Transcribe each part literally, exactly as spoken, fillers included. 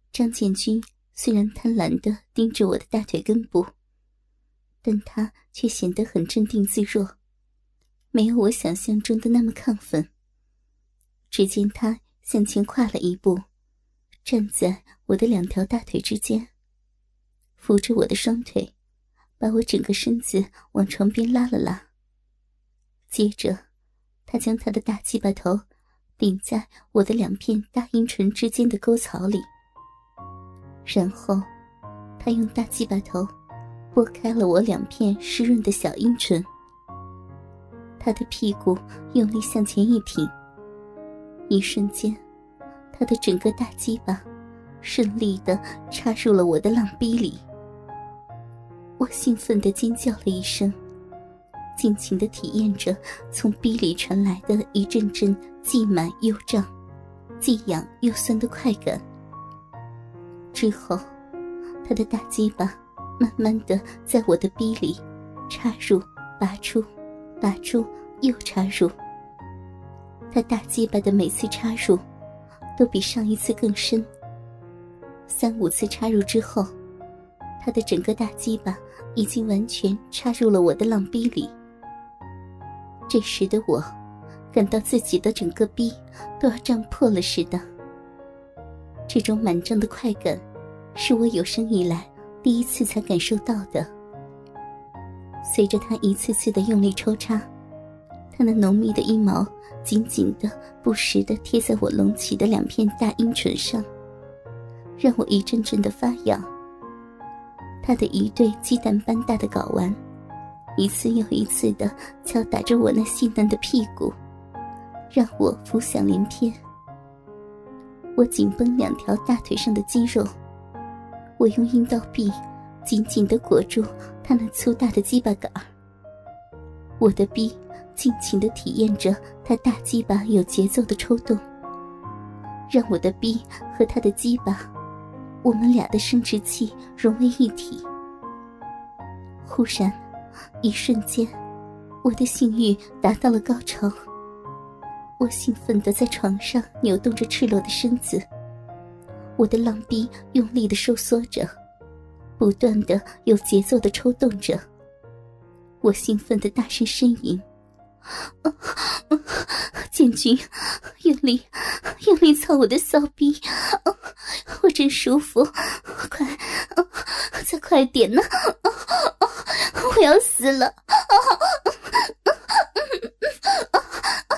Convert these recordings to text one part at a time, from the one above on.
张建军虽然贪婪地盯着我的大腿根部，但他却显得很镇定自若，没有我想象中的那么亢奋。只见他向前跨了一步，站在我的两条大腿之间，扶着我的双腿，把我整个身子往床边拉了拉。接着他将他的大鸡巴头顶在我的两片大阴唇之间的沟槽里，然后他用大鸡巴头拨开了我两片湿润的小阴唇。他的屁股用力向前一挺，一瞬间他的整个大鸡巴顺利地插入了我的浪逼里。我兴奋地尖叫了一声，尽情地体验着从逼里传来的一阵阵既满又胀、既痒又酸的快感。之后他的大鸡巴慢慢地在我的逼里插入、拔出、拔出又插入。他大鸡巴的每次插入都比上一次更深，三五次插入之后，他的整个大鸡巴已经完全插入了我的浪逼里。这时的我感到自己的整个逼都要胀破了似的。这种满胀的快感是我有生以来第一次才感受到的。随着他一次次的用力抽插，他那浓密的阴毛紧紧地不时地贴在我隆起的两片大阴唇上，让我一阵阵的发痒。他的一对鸡蛋般大的睾丸一次又一次地敲打着我那细嫩的屁股，让我浮想联翩。我紧绷两条大腿上的肌肉，我用阴道壁紧紧地裹住他那粗大的鸡巴杆儿。我的逼尽情地体验着他大鸡巴有节奏的抽动，让我的逼和他的鸡巴，我们俩的生殖器融为一体。忽然一瞬间，我的性欲达到了高潮。我兴奋地在床上扭动着赤裸的身子，我的浪逼用力地收缩着，不断地有节奏地抽动着。我兴奋地大声呻吟：啊啊、建军，用力用力操我的骚逼、啊、我真舒服，快、啊、再快点呢、啊啊、我要死了、啊啊啊啊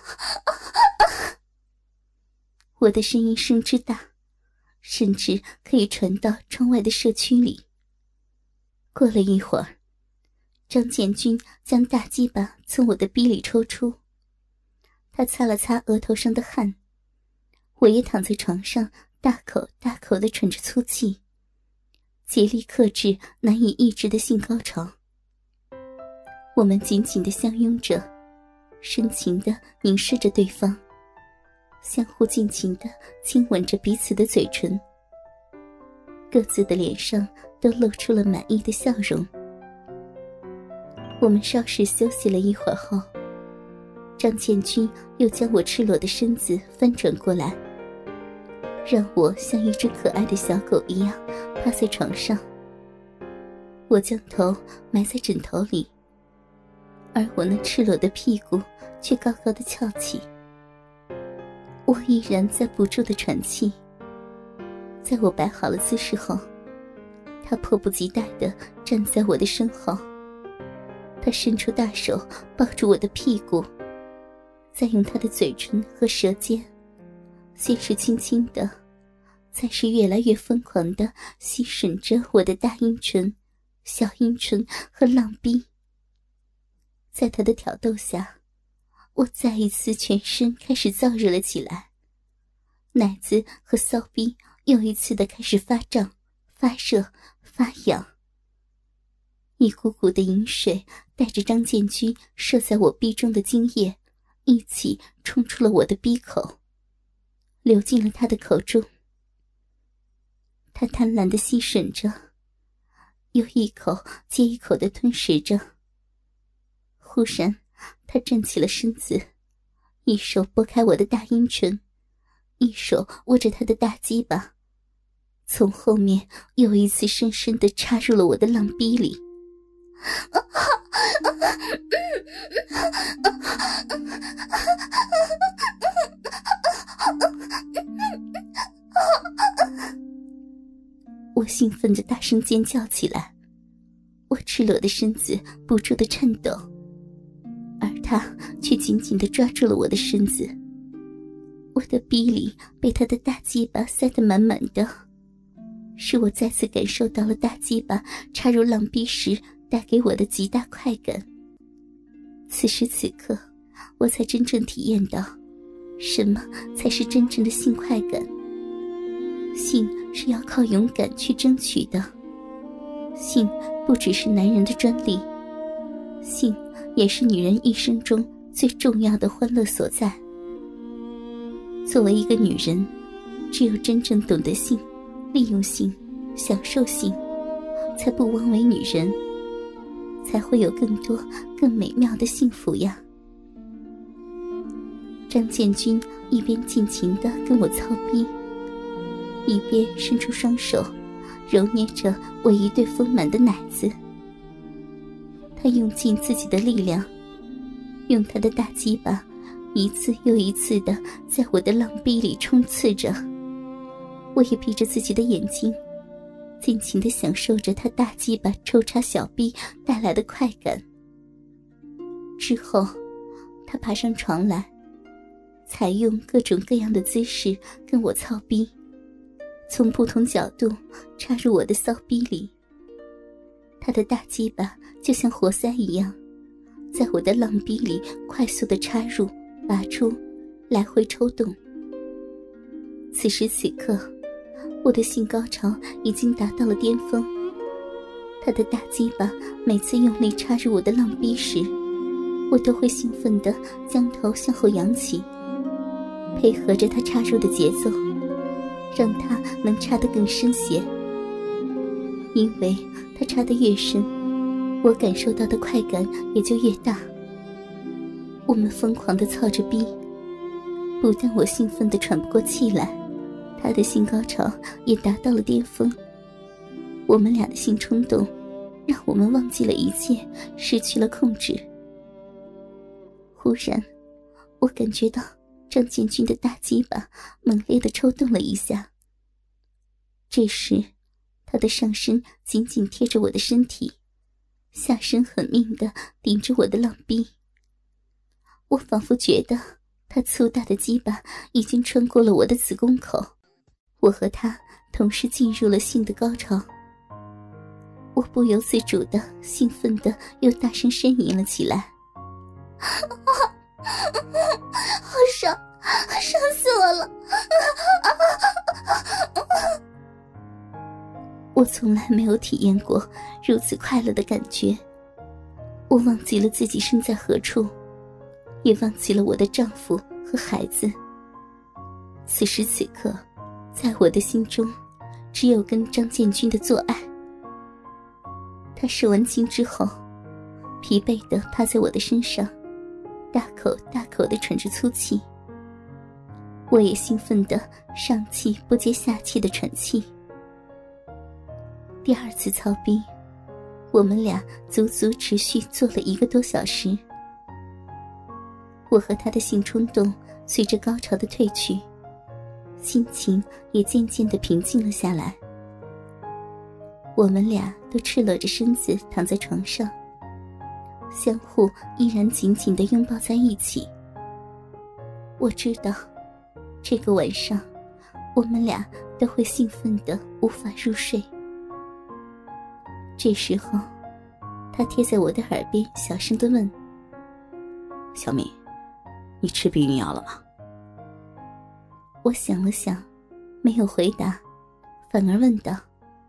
我的声音声之大，甚至可以传到窗外的社区里。过了一会儿，张建军将大鸡巴从我的逼里抽出，他擦了擦额头上的汗，我也躺在床上大口大口地喘着粗气，竭力克制难以抑制的性高潮。我们紧紧地相拥着，深情地凝视着对方，相互尽情地亲吻着彼此的嘴唇，各自的脸上都露出了满意的笑容。我们稍事休息了一会儿后，张建军又将我赤裸的身子翻转过来，让我像一只可爱的小狗一样趴在床上。我将头埋在枕头里，而我那赤裸的屁股却高高的翘起。我依然在不住地喘气。在我摆好了姿势后，他迫不及待地站在我的身后，他伸出大手抱住我的屁股，再用他的嘴唇和舌尖，先是轻轻地，再是越来越疯狂地吸吮着我的大阴唇、小阴唇和浪逼。在他的挑逗下，我再一次全身开始燥热了起来，奶子和骚逼又一次的开始发胀、发热、发痒。一股股的饮水带着张建军射在我逼中的精液一起冲出了我的逼口，流进了他的口中。他贪婪地吸吮着，又一口接一口地吞食着。忽然他站起了身子，一手拨开我的大阴唇，一手握着他的大鸡巴， 从后面又一次深深地插入了我的浪逼里。我兴奋地大声尖叫起来，我赤裸的身子不住地颤抖，而他却紧紧地抓住了我的身子。我的逼里被他的大鸡巴塞得满满的，使我再次感受到了大鸡巴插入浪逼时带给我的极大快感。此时此刻，我才真正体验到什么才是真正的性快感。性是要靠勇敢去争取的，性不只是男人的专利，性也是女人一生中最重要的欢乐所在。作为一个女人，只有真正懂得性、利用性、享受性，才不枉为女人，才会有更多更美妙的幸福呀。张建军一边尽情地跟我操逼，一边伸出双手揉捏着我一对丰满的奶子。他用尽自己的力量，用他的大鸡巴一次又一次地在我的浪逼里冲刺着。我也闭着自己的眼睛，尽情地享受着他大鸡巴抽插小逼带来的快感。之后他爬上床来，采用各种各样的姿势跟我操逼，从不同角度插入我的骚逼里。他的大鸡巴就像活塞一样，在我的浪逼里快速地插入拔出，来回抽动。此时此刻，我的性高潮已经达到了巅峰。他的大鸡巴每次用力插入我的浪逼时，我都会兴奋地将头向后扬起，配合着他插入的节奏，让他能插得更深些。因为他插得越深，我感受到的快感也就越大。我们疯狂地操着逼，不但我兴奋得喘不过气来，他的性高潮也达到了巅峰。我们俩的性冲动让我们忘记了一切，失去了控制。忽然我感觉到张建军的大鸡巴猛烈地抽动了一下。这时他的上身紧紧贴着我的身体，下身狠命地顶着我的浪逼。我仿佛觉得他粗大的鸡巴已经穿过了我的子宫口，我和他同时进入了性的高潮。我不由自主地兴奋地又大声呻吟了起来。好爽，爽死我了！我从来没有体验过如此快乐的感觉。我忘记了自己身在何处，也忘记了我的丈夫和孩子。此时此刻，在我的心中只有跟张建军的做爱。他射完精之后，疲惫地趴在我的身上，大口大口地喘着粗气。我也兴奋地上气不接下气地喘气。第二次操逼，我们俩足足持续做了一个多小时。我和他的性冲动随着高潮的褪去，心情也渐渐地平静了下来。我们俩都赤裸着身子躺在床上，相互依然紧紧地拥抱在一起。我知道这个晚上我们俩都会兴奋得无法入睡。这时候他贴在我的耳边小声地问：小敏，你吃避孕药了吗？我想了想，没有回答，反而问道：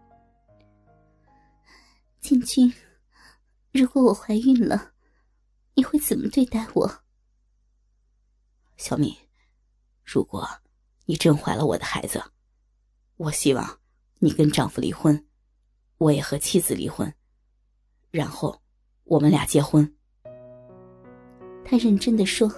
建军，如果我怀孕了，你会怎么对待我？ 小敏，如果你真怀了我的孩子，我希望你跟丈夫离婚，我也和妻子离婚，然后我们俩结婚。 他认真地说：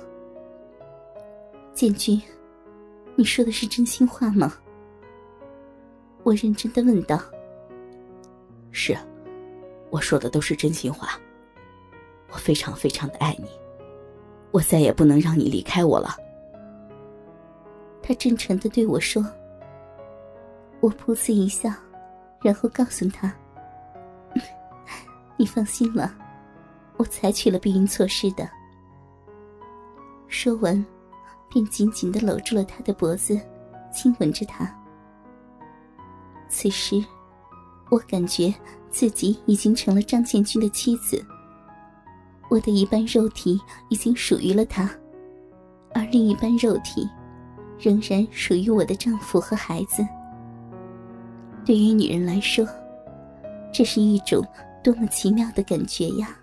建军，你说的是真心话吗？ 我认真地问道。 是，我说的都是真心话。我非常非常的爱你，我再也不能让你离开我了。 他真诚地对我说。我噗呲一笑，然后告诉他，你放心了，我采取了避孕措施的。说完，便紧紧地搂住了他的脖子，亲吻着他。此时我感觉自己已经成了张建军的妻子，我的一半肉体已经属于了他，而另一半肉体仍然属于我的丈夫和孩子。对于女人来说，这是一种多么奇妙的感觉呀！